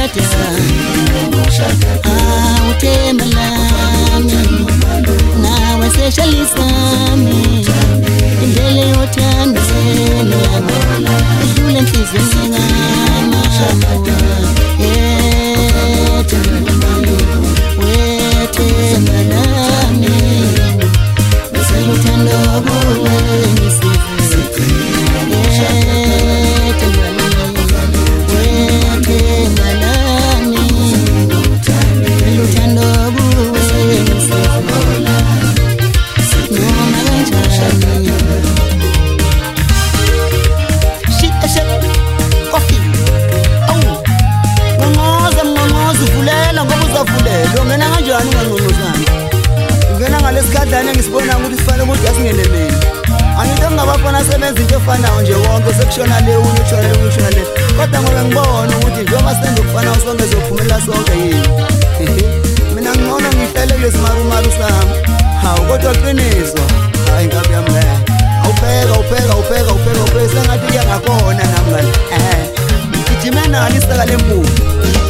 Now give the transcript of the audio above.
utemalami nawe seshalisami indlela yothandweni idlule enhliziyweni ngama wetemalami ngiseluthando kuwe lesikhathana ngisibona ukuthi sifanele ukuthi asingene mina angithi ngabafana sebenza into efanayo nje wonke sekushona le unye utshona le utshona le kodwa ngoba ngibona ukuthi njengoba senze ukufana sonke sizophumelela sonke yini mina ngcono ngihlele kulesi marumaru sami hawu kodwa qiniso hayi ngabe yami awupheka sengathi kuya ngakhona nami ngani ngijime nani isaka lempuku